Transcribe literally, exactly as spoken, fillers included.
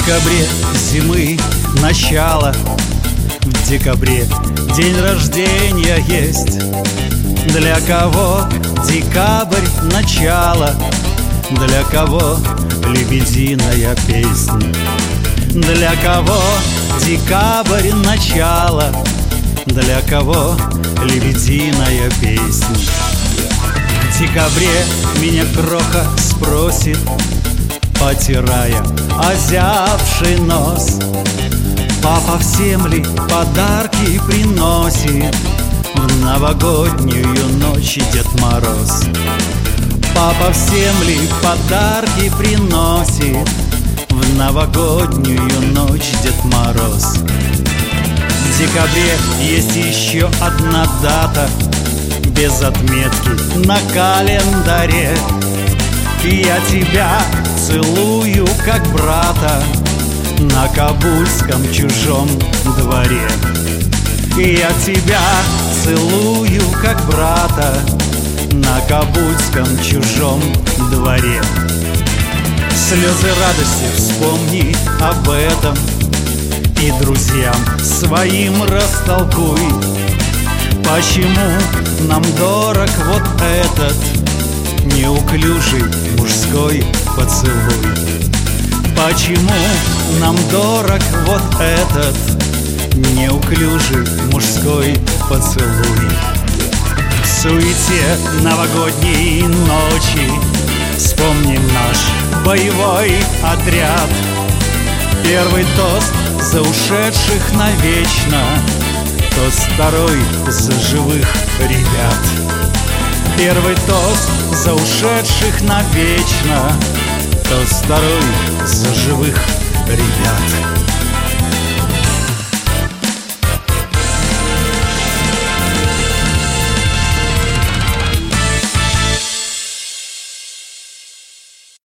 декабре зимы начало, в декабре день рождения есть. Для кого декабрь начало, для кого лебединая песня. Для кого декабрь начало, для кого лебединая песня. В декабре меня кроха спросит, потирая озябший нос: папа всем ли подарки приносит в новогоднюю ночь Дед Мороз? Папа всем ли подарки приносит в новогоднюю ночь Дед Мороз? В декабре есть еще одна дата без отметки на календаре. Я тебя целую, как брата, на кабульском чужом дворе. Я тебя целую, как брата, на кабульском чужом дворе. Слезы радости вспомни об этом и друзьям своим растолкуй, почему нам дорог вот этот неуклюжий мужской поцелуй. Почему нам дорог вот этот неуклюжий мужской поцелуй? В суете новогодней ночи вспомним наш боевой отряд. Первый тост за ушедших навечно, тост второй за живых ребят. Первый тост за ушедших навечно, тост второй за живых ребят.